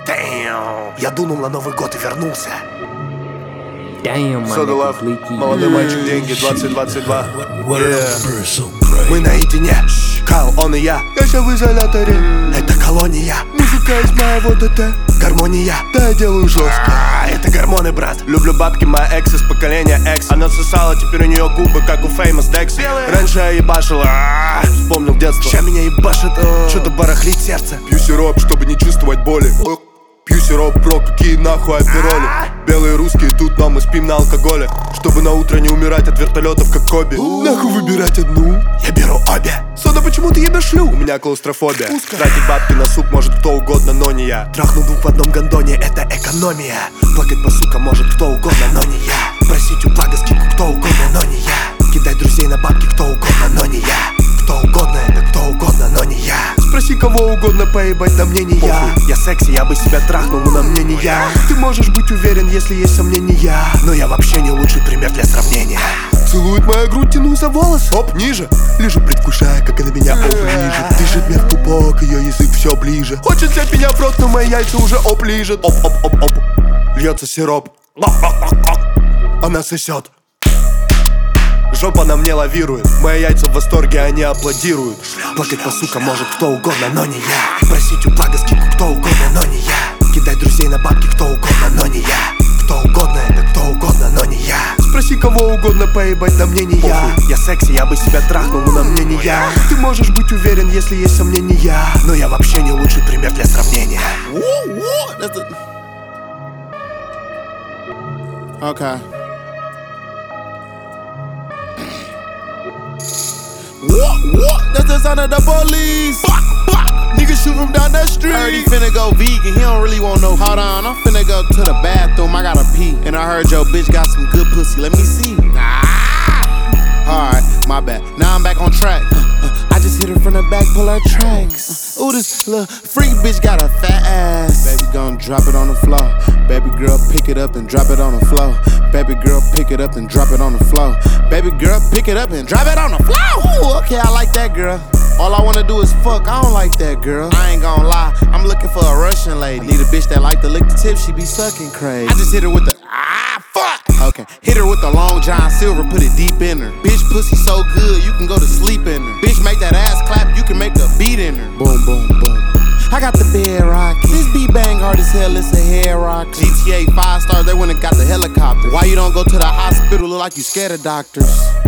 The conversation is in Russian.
Damn. Я дунул на Новый год и вернулся. Soda Love, молодой мальчик, деньги, 2022. Мы наедине, Кайл, он и я. Я в изоляторе. Это колония. Музыка из моего ДТ. Гармония. Да, я делаю жестко. Это гормоны, брат. Люблю бабки, моя экс из поколения X. Она сосала, теперь у нее губы, как у Famous Dex. Раньше я ебашил, вспомнил детство. Ща меня ебашит, что-то барахлит сердце. Пью сироп, чтобы не чувствовать боли. Пью сироп, про какие нахуй апероли. Белые русские тут, но мы спим на алкоголе. Чтобы на утро не умирать от вертолетов, как Коби. Нахуй выбирать одну? Я беру обе. Сода, почему ты ебешь шлю? У меня клаустрофобия. Тратить бабки на суп может кто угодно, но не я. Трахнул двух в одном гондоне, это экономия. Плакать по сука может кто угодно, но не я. Просить у блага скидку кто угодно, но не я. Кидать друзей на бабки кто угодно, но не я. Кто угодно, это кто угодно, но не я. Спроси кого угодно, поебать, на мне не я. Я секси, я бы себя трахнул, но на мне не я. Ты можешь быть уверен, если есть сомнения. Но я вообще не лучший пример для сравнения. Целует моя грудь, тяну за волос. Оп, ниже. Лежу, предвкушая, как она меня оближет. Дышит мне в пупок, ее язык все ближе. Хочет взять меня в рот, но мои яйца уже оп лижет. Оп, оп, оп, оп. Льется сироп. Она сосет. Жопа на мне лавирует. Мои яйца в восторге, они аплодируют. Плакать по сука может кто угодно, но не я. Просить у блага скидку кто угодно, но не я. Кидать друзей на бабки кто угодно, но не я. Кто угодно, это кто угодно, но не я. Спроси кого угодно, поебать, на мне не я. Я секси, я бы себя трахнул, но на мне не я. Ты можешь быть уверен, если есть сомнения. Но я вообще не лучший пример для сравнения. Okay. What? That's the sound of the police. Niggas shoot from down that street. I heard he finna go vegan, he don't really want no. Hold on, I'm finna go to the bathroom, I gotta pee. And I heard your bitch got some good pussy, let me see. Alright, my bad. Now I'm back on track. I just hit her from the back, pull her tracks. Ooh, this little freak bitch got a fat ass. Baby gon' drop it on the floor. Baby girl, pick it up and drop it on the floor. Baby girl, pick it up and drop it on the floor. Baby girl, pick it up and drop it on the floor. Ooh, okay, I like that girl. All I wanna do is fuck, I don't like that girl. I ain't gon' lie, I'm looking for a Russian lady. Need a bitch that like to lick the tip, she be sucking crazy. I just hit her with the fuck. Okay, hit her with the long John Silver, put it deep in her. Bitch pussy so good, you can go to sleep in her. Bitch make that ass clap, you can make a beat in her. Boom, boom, boom. I got the bed rockin'. This beat bang hard as hell, it's a hair rock. GTA 5 stars, they went and got the helicopter. Why you don't go to the hospital, look like you scared of doctors?